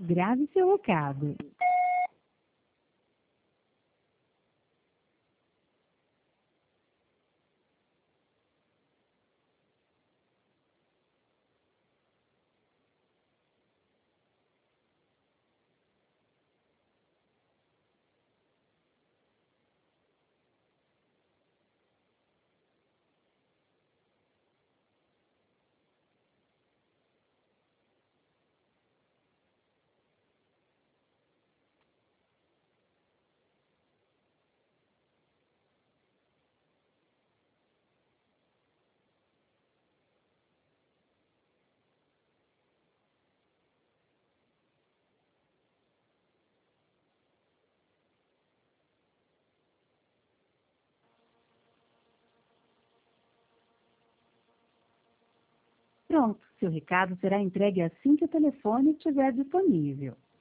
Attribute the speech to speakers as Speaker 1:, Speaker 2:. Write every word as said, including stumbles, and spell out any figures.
Speaker 1: Grave seu recado. Pronto, seu recado será entregue assim que o telefone estiver disponível.